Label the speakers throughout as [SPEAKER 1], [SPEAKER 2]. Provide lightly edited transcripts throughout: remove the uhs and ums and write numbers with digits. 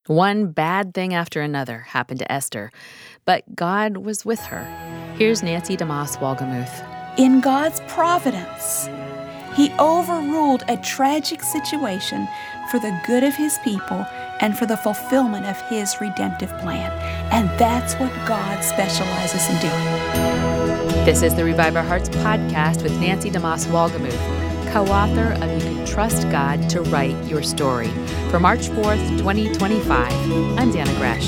[SPEAKER 1] One bad thing after another happened to Esther, but God was with her. Here's Nancy DeMoss Wolgemuth.
[SPEAKER 2] In God's providence, He overruled a tragic situation for the good of His people and for the fulfillment of His redemptive plan. And that's what God specializes in doing.
[SPEAKER 1] This is the Revive Our Hearts podcast with Nancy DeMoss Wolgemuth, co-author of You Can Trust God to Write Your Story. For March 4th, 2025, I'm Dana Gresh.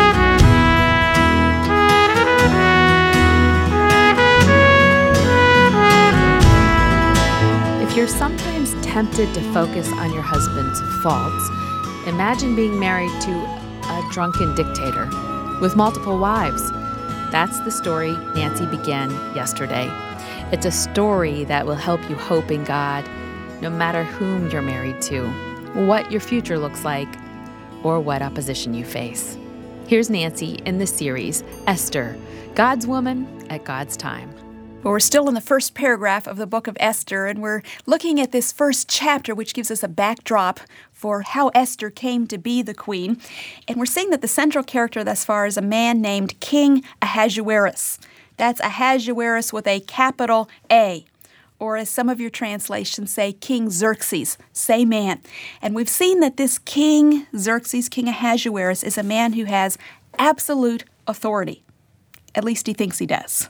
[SPEAKER 1] If you're sometimes tempted to focus on your husband's faults, imagine being married to a drunken dictator with multiple wives. That's the story Nancy began yesterday. It's a story that will help you hope in God, no matter whom you're married to, what your future looks like, or what opposition you face. Here's Nancy in the series, Esther, God's Woman at God's Time.
[SPEAKER 2] Well, we're still in the first paragraph of the book of Esther, and we're looking at this first chapter, which gives us a backdrop for how Esther came to be the queen. And we're seeing that the central character thus far is a man named King Ahasuerus. That's Ahasuerus with a capital A, or as some of your translations say, King Xerxes, same man. And we've seen that this King Xerxes, King Ahasuerus, is a man who has absolute authority. At least he thinks he does.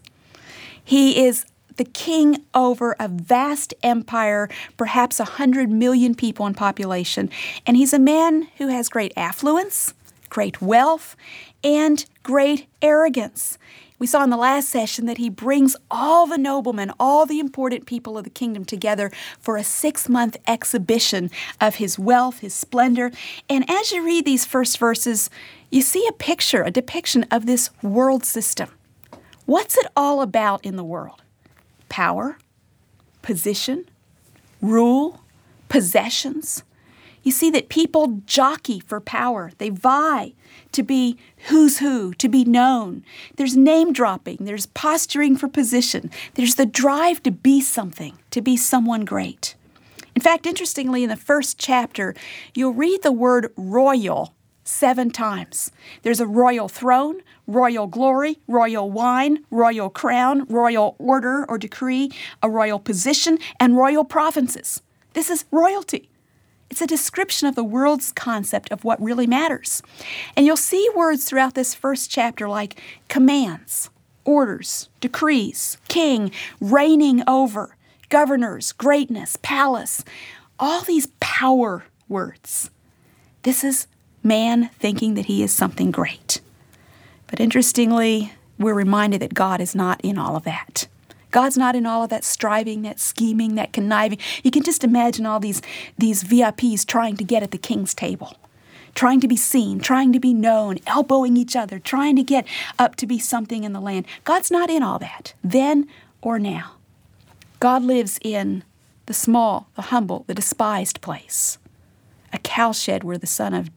[SPEAKER 2] He is the king over a vast empire, perhaps 100 million people in population. And he's a man who has great affluence, great wealth, and great arrogance. We saw in the last session that he brings all the noblemen, all the important people of the kingdom together for a 6-month exhibition of his wealth, his splendor. And as you read these first verses, you see a depiction of this world system. What's it all about in the world? Power, position, rule, possessions. You see that people jockey for power. They vie to be who's who, to be known. There's name dropping. There's posturing for position. There's the drive to be something, to be someone great. In fact, interestingly, in the first chapter, you'll read the word royal 7 times. There's a royal throne, royal glory, royal wine, royal crown, royal order or decree, a royal position, and royal provinces. This is royalty. It's a description of the world's concept of what really matters. And you'll see words throughout this first chapter like commands, orders, decrees, king, reigning over, governors, greatness, palace, all these power words. This is man thinking that he is something great. But interestingly, we're reminded that God is not in all of that. God's not in all of that striving, that scheming, that conniving. You can just imagine all these VIPs trying to get at the king's table, trying to be seen, trying to be known, elbowing each other, trying to get up to be something in the land. God's not in all that, then or now. God lives in the small, the humble, the despised place, a cowshed where the Son of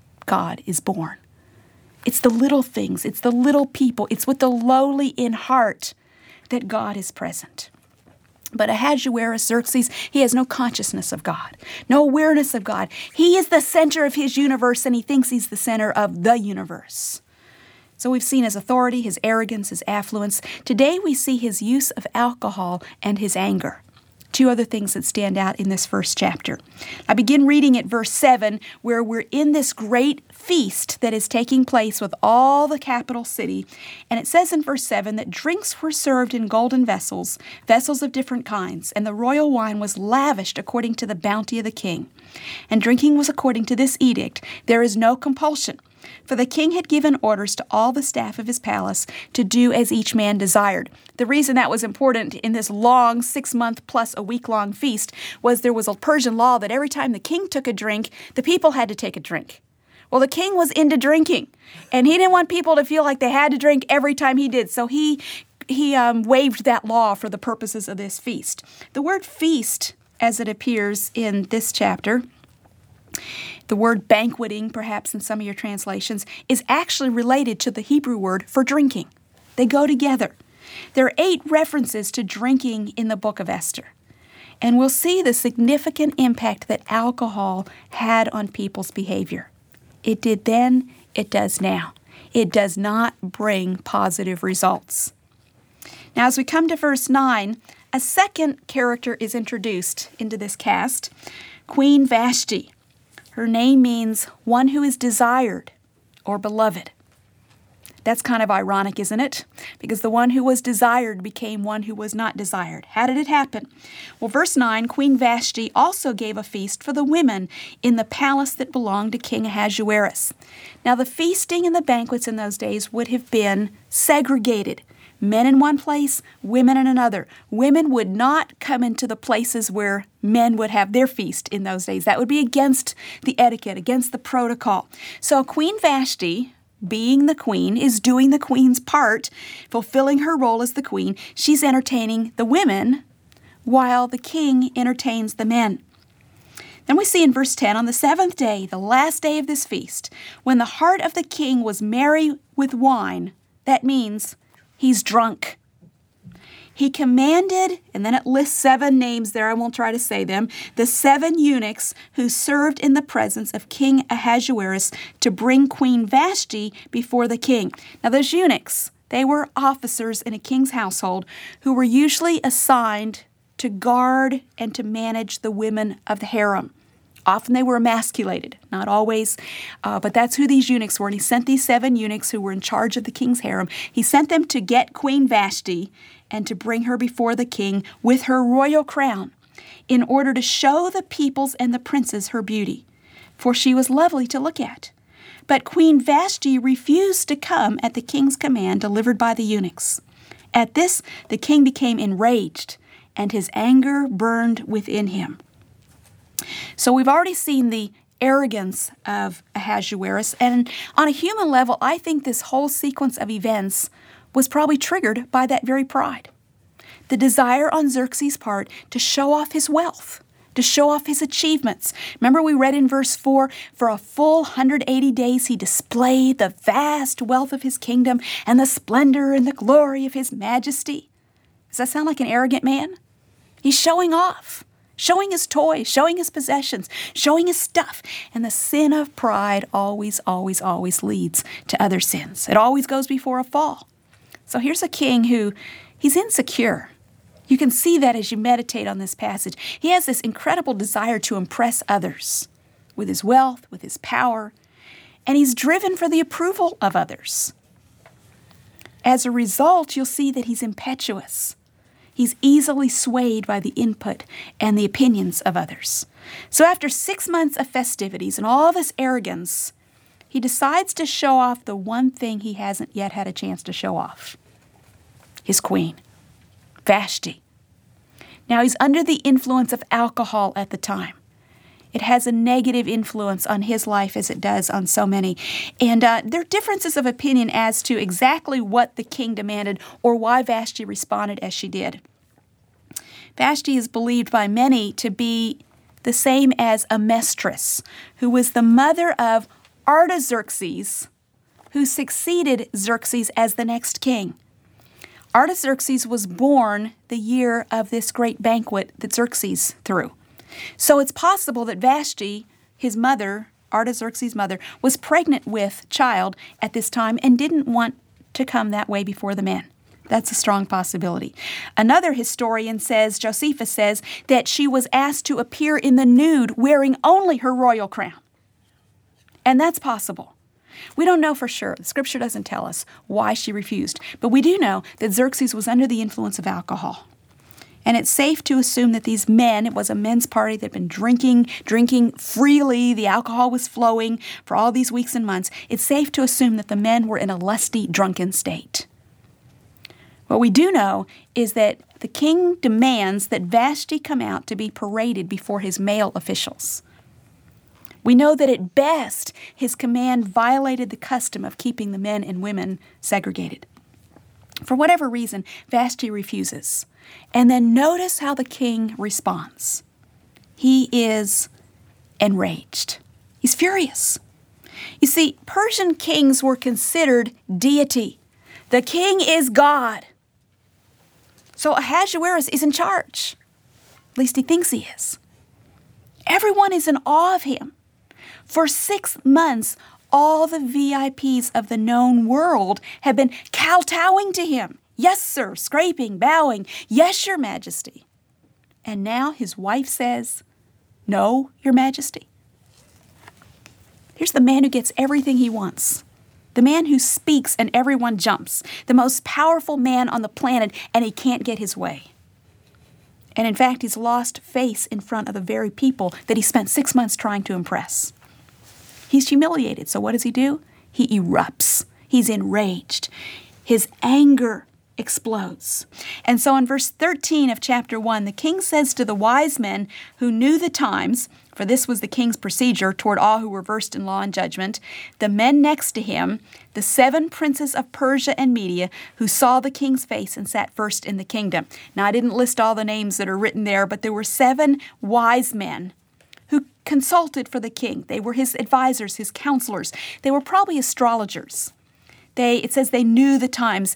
[SPEAKER 2] God is born. It's the little things, it's the little people, it's with the lowly in heart that God is present. But Ahasuerus, Xerxes, he has no consciousness of God, no awareness of God. He is the center of his universe, and he thinks he's the center of the universe. So we've seen his authority, his arrogance, his affluence. Today we see his use of alcohol and his anger. 2 other things that stand out in this first chapter. I begin reading at verse 7, where we're in this great feast that is taking place with all the capital city. And it says in verse 7 that drinks were served in golden vessels, vessels of different kinds, and the royal wine was lavished according to the bounty of the king. And drinking was according to this edict. There is no compulsion. For the king had given orders to all the staff of his palace to do as each man desired. The reason that was important in this long 6-month plus a week-long feast was there was a Persian law that every time the king took a drink, the people had to take a drink. Well, the king was into drinking, and he didn't want people to feel like they had to drink every time he did, so he waived that law for the purposes of this feast. The word feast, as it appears in this chapter, the word banqueting, perhaps in some of your translations, is actually related to the Hebrew word for drinking. They go together. There are 8 references to drinking in the book of Esther. And we'll see the significant impact that alcohol had on people's behavior. It did then, it does now. It does not bring positive results. Now, as we come to verse 9, a second character is introduced into this cast, Queen Vashti. Her name means one who is desired or beloved. That's kind of ironic, isn't it? Because the one who was desired became one who was not desired. How did it happen? Well, verse 9, Queen Vashti also gave a feast for the women in the palace that belonged to King Ahasuerus. Now, the feasting and the banquets in those days would have been segregated. Men in one place, women in another. Women would not come into the places where men would have their feast in those days. That would be against the etiquette, against the protocol. So Queen Vashti, being the queen, is doing the queen's part, fulfilling her role as the queen. She's entertaining the women while the king entertains the men. Then we see in verse 10, on the 7th day, the last day of this feast, when the heart of the king was merry with wine, that means he's drunk. He commanded, and then it lists 7 names there, I won't try to say them, the 7 eunuchs who served in the presence of King Ahasuerus to bring Queen Vashti before the king. Now those eunuchs, they were officers in a king's household who were usually assigned to guard and to manage the women of the harem. Often they were emasculated, not always, but that's who these eunuchs were. And he sent these 7 eunuchs who were in charge of the king's harem. He sent them to get Queen Vashti and to bring her before the king with her royal crown in order to show the peoples and the princes her beauty, for she was lovely to look at. But Queen Vashti refused to come at the king's command delivered by the eunuchs. At this, the king became enraged, and his anger burned within him. So we've already seen the arrogance of Ahasuerus, and on a human level, I think this whole sequence of events was probably triggered by that very pride. The desire on Xerxes' part to show off his wealth, to show off his achievements. Remember we read in verse 4, for a full 180 days he displayed the vast wealth of his kingdom and the splendor and the glory of his majesty. Does that sound like an arrogant man? He's showing off. Showing his toys, showing his possessions, showing his stuff. And the sin of pride always leads to other sins. It always goes before a fall. So here's a king who, he's insecure. You can see that as you meditate on this passage. He has this incredible desire to impress others with his wealth, with his power, and he's driven for the approval of others. As a result, you'll see that he's impetuous. He's easily swayed by the input and the opinions of others. So after 6 months of festivities and all this arrogance, he decides to show off the one thing he hasn't yet had a chance to show off. His queen, Vashti. Now he's under the influence of alcohol at the time. It has a negative influence on his life as it does on so many. And there are differences of opinion as to exactly what the king demanded or why Vashti responded as she did. Vashti is believed by many to be the same as Amestris, who was the mother of Artaxerxes, who succeeded Xerxes as the next king. Artaxerxes was born the year of this great banquet that Xerxes threw. So it's possible that Vashti, his mother, Artaxerxes' mother, was pregnant with child at this time and didn't want to come that way before the men. That's a strong possibility. Another historian says, Josephus says, that she was asked to appear in the nude wearing only her royal crown. And that's possible. We don't know for sure. The scripture doesn't tell us why she refused. But we do know that Xerxes was under the influence of alcohol. And it's safe to assume that these men, it was a men's party, they'd been drinking freely, the alcohol was flowing for all these weeks and months. It's safe to assume that the men were in a lusty, drunken state. What we do know is that the king demands that Vashti come out to be paraded before his male officials. We know that at best, his command violated the custom of keeping the men and women segregated. For whatever reason, Vashti refuses. And then notice how the king responds. He is enraged. He's furious. You see, Persian kings were considered deity. The king is God. So Ahasuerus is in charge. At least he thinks he is. Everyone is in awe of him. For 6 months, all the VIPs of the known world have been kowtowing to him. Yes, sir, scraping, bowing. Yes, your majesty. And now his wife says, no, your majesty. Here's the man who gets everything he wants. The man who speaks and everyone jumps. The most powerful man on the planet, and he can't get his way. And in fact, he's lost face in front of the very people that he spent 6 months trying to impress. He's humiliated. So what does he do? He erupts. He's enraged. His anger explodes. And so in verse 13 of chapter 1, the king says to the wise men who knew the times, for this was the king's procedure toward all who were versed in law and judgment, the men next to him, the 7 princes of Persia and Media, who saw the king's face and sat first in the kingdom. Now, I didn't list all the names that are written there, but there were 7 wise men who consulted for the king. They were his advisors, his counselors. They were probably astrologers. It says they knew the times.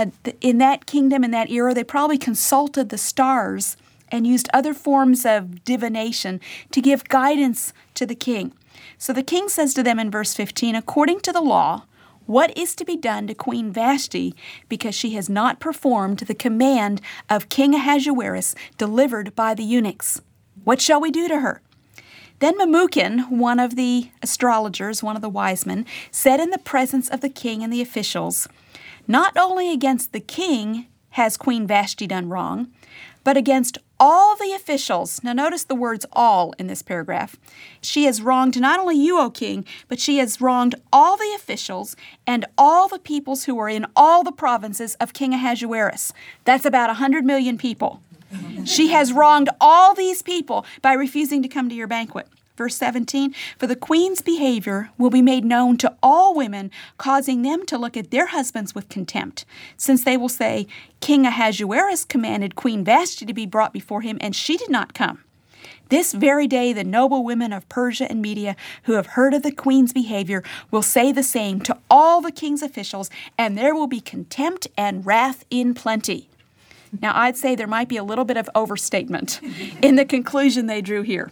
[SPEAKER 2] In that kingdom, in that era, they probably consulted the stars and used other forms of divination to give guidance to the king. So the king says to them in verse 15, according to the law, what is to be done to Queen Vashti because she has not performed the command of King Ahasuerus delivered by the eunuchs? What shall we do to her? Then Memucan, one of the astrologers, one of the wise men, said in the presence of the king and the officials, not only against the king has Queen Vashti done wrong, but against all the officials. Now notice the words all in this paragraph. She has wronged not only you, O king, but she has wronged all the officials and all the peoples who are in all the provinces of King Ahasuerus. That's about 100 million people. She has wronged all these people by refusing to come to your banquet. Verse 17, for the queen's behavior will be made known to all women, causing them to look at their husbands with contempt, since they will say, King Ahasuerus commanded Queen Vashti to be brought before him, and she did not come. This very day, the noble women of Persia and Media who have heard of the queen's behavior will say the same to all the king's officials, and there will be contempt and wrath in plenty. Now, I'd say there might be a little bit of overstatement in the conclusion they drew here.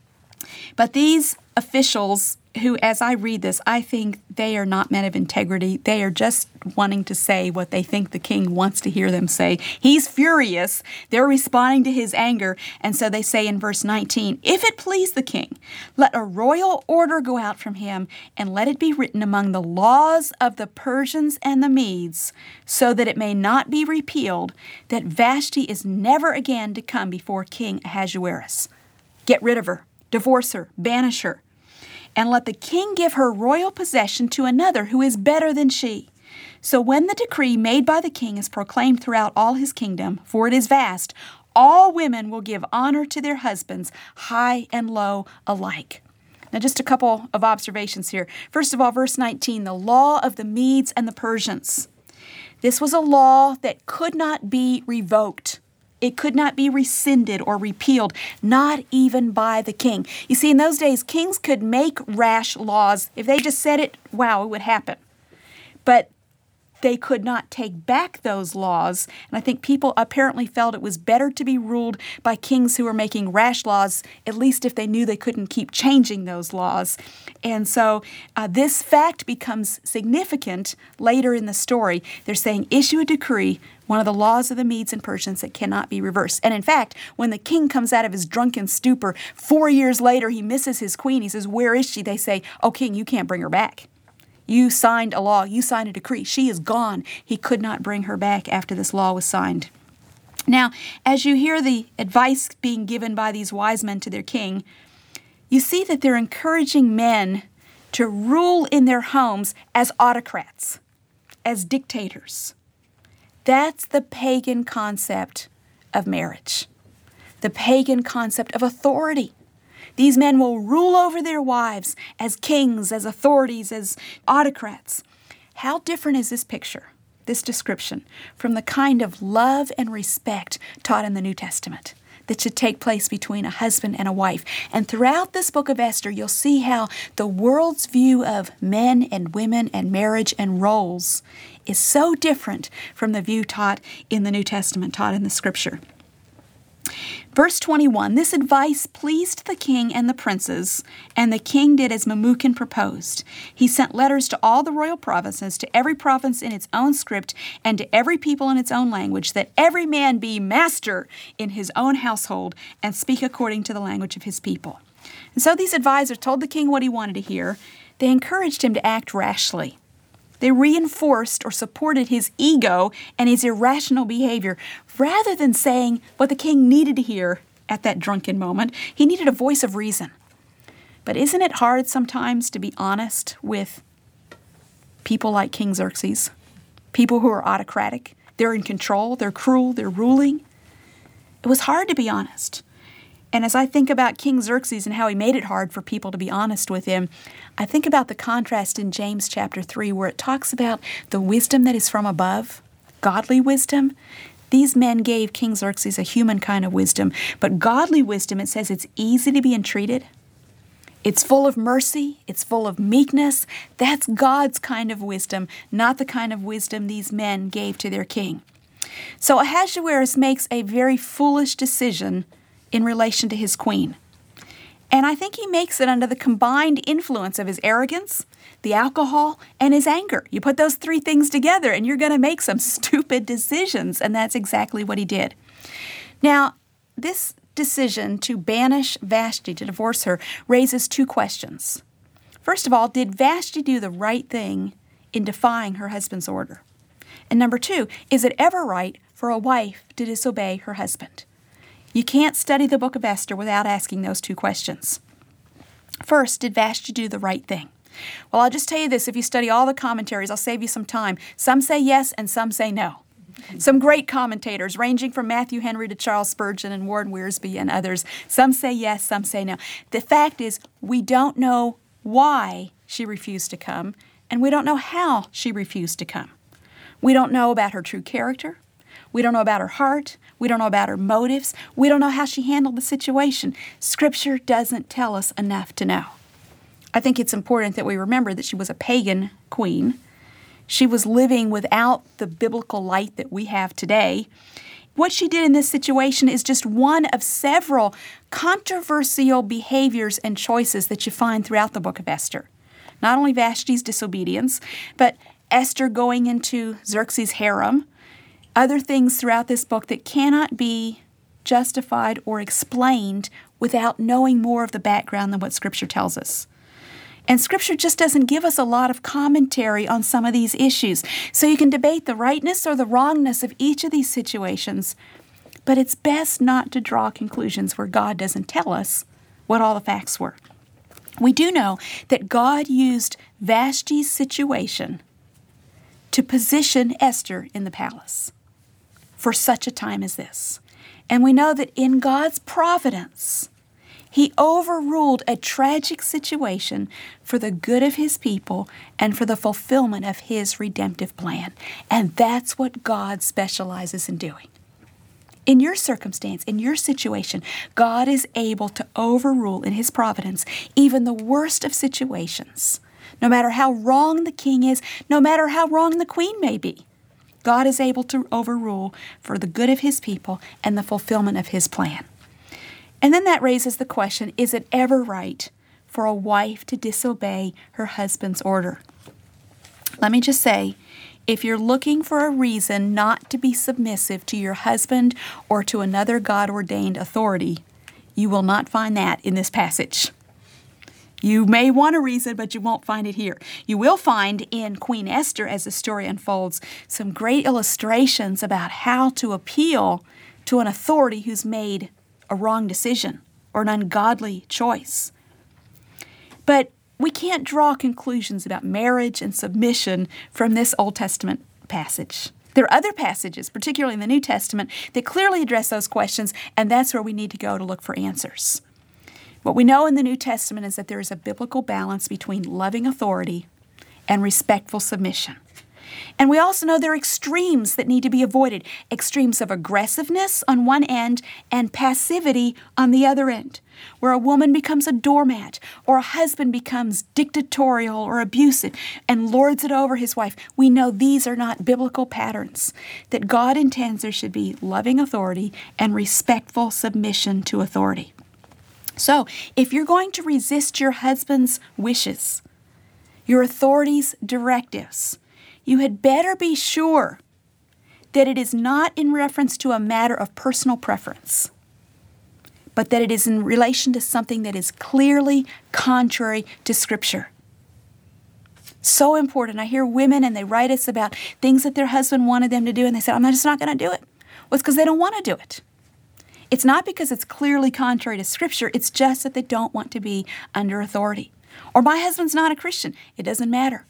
[SPEAKER 2] But these officials who, as I read this, I think they are not men of integrity. They are just wanting to say what they think the king wants to hear them say. He's furious. They're responding to his anger. And so they say in verse 19, if it please the king, let a royal order go out from him, and let it be written among the laws of the Persians and the Medes, so that it may not be repealed, that Vashti is never again to come before King Ahasuerus. Get rid of her. Divorce her, banish her, and let the king give her royal possession to another who is better than she. So when the decree made by the king is proclaimed throughout all his kingdom, for it is vast, all women will give honor to their husbands, high and low alike. Now just a couple of observations here. First of all, verse 19, the law of the Medes and the Persians. This was a law that could not be revoked. It could not be rescinded or repealed, not even by the king. You see, in those days, kings could make rash laws. If they just said it, wow, it would happen. But they could not take back those laws. And I think people apparently felt it was better to be ruled by kings who were making rash laws, at least if they knew they couldn't keep changing those laws. And so this fact becomes significant later in the story. They're saying, issue a decree, one of the laws of the Medes and Persians that cannot be reversed. And in fact, when the king comes out of his drunken stupor, 4 years later, he misses his queen. He says, where is she? They say, oh, king, you can't bring her back. You signed a law. You signed a decree. She is gone. He could not bring her back after this law was signed. Now, as you hear the advice being given by these wise men to their king, you see that they're encouraging men to rule in their homes as autocrats, as dictators. That's the pagan concept of marriage, the pagan concept of authority. These men will rule over their wives as kings, as authorities, as autocrats. How different is this picture, this description, from the kind of love and respect taught in the New Testament that should take place between a husband and a wife? And throughout this book of Esther, you'll see how the world's view of men and women and marriage and roles is so different from the view taught in the New Testament, taught in the Scripture. Verse 21, this advice pleased the king and the princes, and the king did as Memucan proposed. He sent letters to all the royal provinces, to every province in its own script, and to every people in its own language, that every man be master in his own household and speak according to the language of his people. And so these advisors told the king what he wanted to hear. They encouraged him to act rashly. They reinforced or supported his ego and his irrational behavior rather than saying what the king needed to hear at that drunken moment. He needed a voice of reason. But isn't it hard sometimes to be honest with people like King Xerxes? People who are autocratic. They're in control. They're cruel. They're ruling. It was hard to be honest. And as I think about King Xerxes and how he made it hard for people to be honest with him, I think about the contrast in James chapter 3 where it talks about the wisdom that is from above, godly wisdom. These men gave King Xerxes a human kind of wisdom, but godly wisdom, it says it's easy to be entreated. It's full of mercy. It's full of meekness. That's God's kind of wisdom, not the kind of wisdom these men gave to their king. So Ahasuerus makes a very foolish decision in relation to his queen. And I think he makes it under the combined influence of his arrogance, the alcohol, and his anger. You put those three things together and you're going to make some stupid decisions, and that's exactly what he did. Now, this decision to banish Vashti, to divorce her, raises two questions. First of all, did Vashti do the right thing in defying her husband's order? And number two, is it ever right for a wife to disobey her husband? You can't study the book of Esther without asking those two questions. First, did Vashti do the right thing? Well, I'll just tell you this. If you study all the commentaries, I'll save you some time. Some say yes and some say no. Some great commentators, ranging from Matthew Henry to Charles Spurgeon and Warren Wiersbe and others, some say yes, some say no. The fact is, we don't know why she refused to come, and we don't know how she refused to come. We don't know about her true character. We don't know about her heart. We don't know about her motives. We don't know how she handled the situation. Scripture doesn't tell us enough to know. I think it's important that we remember that she was a pagan queen. She was living without the biblical light that we have today. What she did in this situation is just one of several controversial behaviors and choices that you find throughout the book of Esther. Not only Vashti's disobedience, but Esther going into Xerxes' harem, other things throughout this book that cannot be justified or explained without knowing more of the background than what Scripture tells us. And Scripture just doesn't give us a lot of commentary on some of these issues. So you can debate the rightness or the wrongness of each of these situations, but it's best not to draw conclusions where God doesn't tell us what all the facts were. We do know that God used Vashti's situation to position Esther in the palace for such a time as this. And we know that in God's providence, He overruled a tragic situation for the good of His people and for the fulfillment of His redemptive plan. And that's what God specializes in doing. In your circumstance, in your situation, God is able to overrule in His providence even the worst of situations. No matter how wrong the king is, no matter how wrong the queen may be, God is able to overrule for the good of His people and the fulfillment of His plan. And then that raises the question, is it ever right for a wife to disobey her husband's order? Let me just say, if you're looking for a reason not to be submissive to your husband or to another God-ordained authority, you will not find that in this passage. You may want a reason, but you won't find it here. You will find in Queen Esther, as the story unfolds, some great illustrations about how to appeal to an authority who's made a wrong decision or an ungodly choice. But we can't draw conclusions about marriage and submission from this Old Testament passage. There are other passages, particularly in the New Testament, that clearly address those questions, and that's where we need to go to look for answers. What we know in the New Testament is that there is a biblical balance between loving authority and respectful submission. And we also know there are extremes that need to be avoided. Extremes of aggressiveness on one end and passivity on the other end, where a woman becomes a doormat or a husband becomes dictatorial or abusive and lords it over his wife. We know these are not biblical patterns, that God intends there should be loving authority and respectful submission to authority. So, if you're going to resist your husband's wishes, your authority's directives, you had better be sure that it is not in reference to a matter of personal preference, but that it is in relation to something that is clearly contrary to Scripture. So important. I hear women and they write us about things that their husband wanted them to do, and they say, I'm just not going to do it. Well, it's because they don't want to do it. It's not because it's clearly contrary to Scripture. It's just that they don't want to be under authority. Or my husband's not a Christian. It doesn't matter.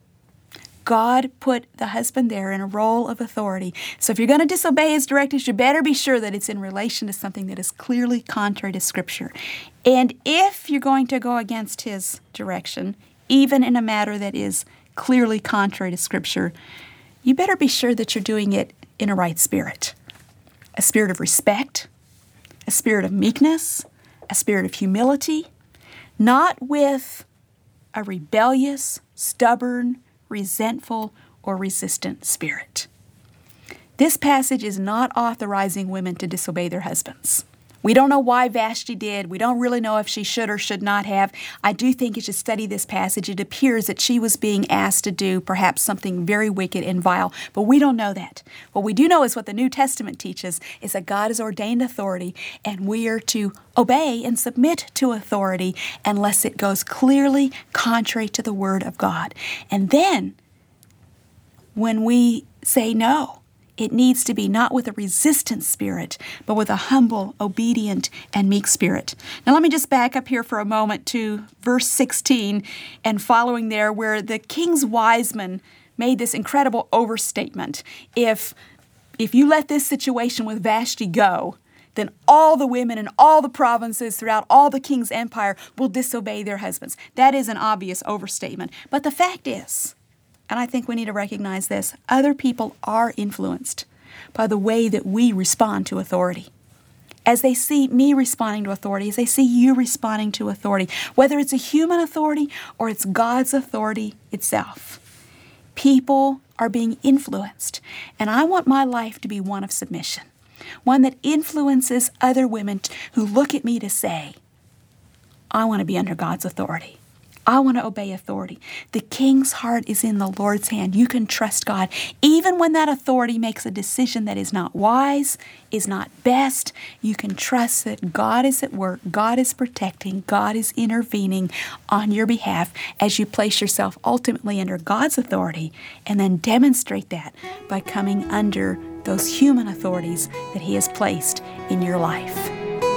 [SPEAKER 2] God put the husband there in a role of authority. So if you're going to disobey his directives, you better be sure that it's in relation to something that is clearly contrary to Scripture. And if you're going to go against his direction, even in a matter that is clearly contrary to Scripture, you better be sure that you're doing it in a right spirit. A spirit of respect, a spirit of meekness, a spirit of humility, not with a rebellious, stubborn, resentful, or resistant spirit. This passage is not authorizing women to disobey their husbands. We don't know why Vashti did. We don't really know if she should or should not have. I do think as you study this passage, it appears that she was being asked to do perhaps something very wicked and vile, but we don't know that. What we do know is what the New Testament teaches is that God has ordained authority, and we are to obey and submit to authority unless it goes clearly contrary to the Word of God. And then, when we say no, it needs to be not with a resistant spirit, but with a humble, obedient, and meek spirit. Now let me just back up here for a moment to verse 16 and following there, where the king's wise men made this incredible overstatement. If you let this situation with Vashti go, then all the women in all the provinces throughout all the king's empire will disobey their husbands. That is an obvious overstatement. But the fact is, and I think we need to recognize this, other people are influenced by the way that we respond to authority. As they see me responding to authority, as they see you responding to authority, whether it's a human authority or it's God's authority itself, people are being influenced. And I want my life to be one of submission, one that influences other women who look at me to say, I want to be under God's authority. I want to obey authority. The king's heart is in the Lord's hand. You can trust God. Even when that authority makes a decision that is not wise, is not best, you can trust that God is at work, God is protecting, God is intervening on your behalf as you place yourself ultimately under God's authority, and then demonstrate that by coming under those human authorities that He has placed in your life.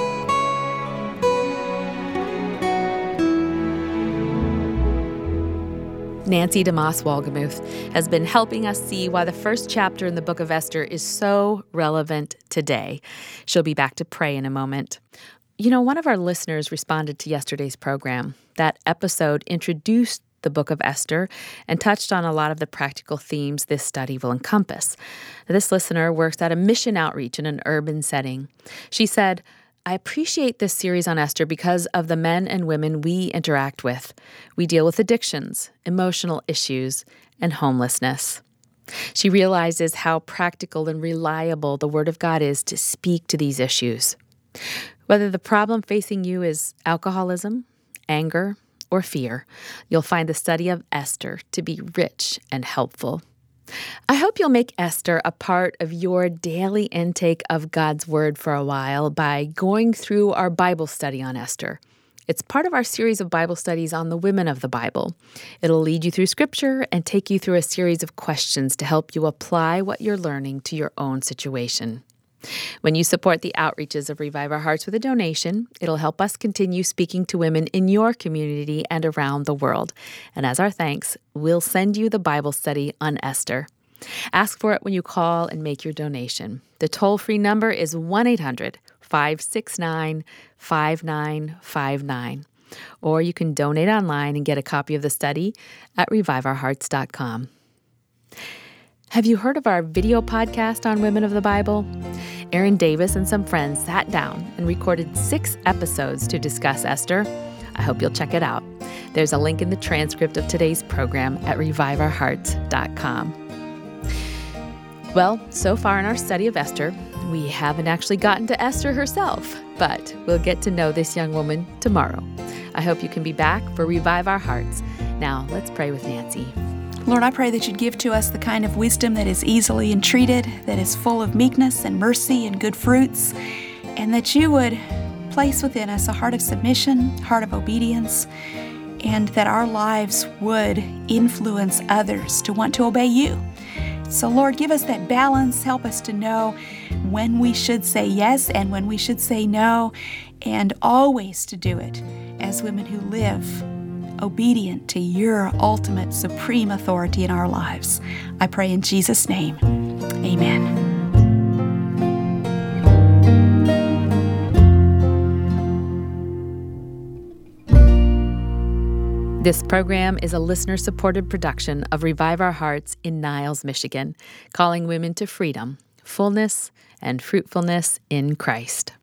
[SPEAKER 1] Nancy DeMoss Wolgemuth has been helping us see why the first chapter in the book of Esther is so relevant today. She'll be back to pray in a moment. You know, one of our listeners responded to yesterday's program. That episode introduced the book of Esther and touched on a lot of the practical themes this study will encompass. This listener works at a mission outreach in an urban setting. She said, I appreciate this series on Esther because of the men and women we interact with. We deal with addictions, emotional issues, and homelessness. She realizes how practical and reliable the Word of God is to speak to these issues. Whether the problem facing you is alcoholism, anger, or fear, you'll find the study of Esther to be rich and helpful. I hope you'll make Esther a part of your daily intake of God's Word for a while by going through our Bible study on Esther. It's part of our series of Bible studies on the women of the Bible. It'll lead you through Scripture and take you through a series of questions to help you apply what you're learning to your own situation. When you support the outreaches of Revive Our Hearts with a donation, it'll help us continue speaking to women in your community and around the world. And as our thanks, we'll send you the Bible study on Esther. Ask for it when you call and make your donation. The toll-free number is 1-800-569-5959. Or you can donate online and get a copy of the study at reviveourhearts.com. Have you heard of our video podcast on Women of the Bible? Erin Davis and some friends sat down and recorded 6 episodes to discuss Esther. I hope you'll check it out. There's a link in the transcript of today's program at reviveourhearts.com. Well, so far in our study of Esther, we haven't actually gotten to Esther herself, but we'll get to know this young woman tomorrow. I hope you can be back for Revive Our Hearts. Now, let's pray with Nancy.
[SPEAKER 2] Lord, I pray that you'd give to us the kind of wisdom that is easily entreated, that is full of meekness and mercy and good fruits, and that you would place within us a heart of submission, heart of obedience, and that our lives would influence others to want to obey you. So, Lord, give us that balance. Help us to know when we should say yes and when we should say no, and always to do it as women who live obedient to your ultimate supreme authority in our lives. I pray in Jesus' name. Amen.
[SPEAKER 1] This program is a listener-supported production of Revive Our Hearts in Niles, Michigan, calling women to freedom, fullness, and fruitfulness in Christ.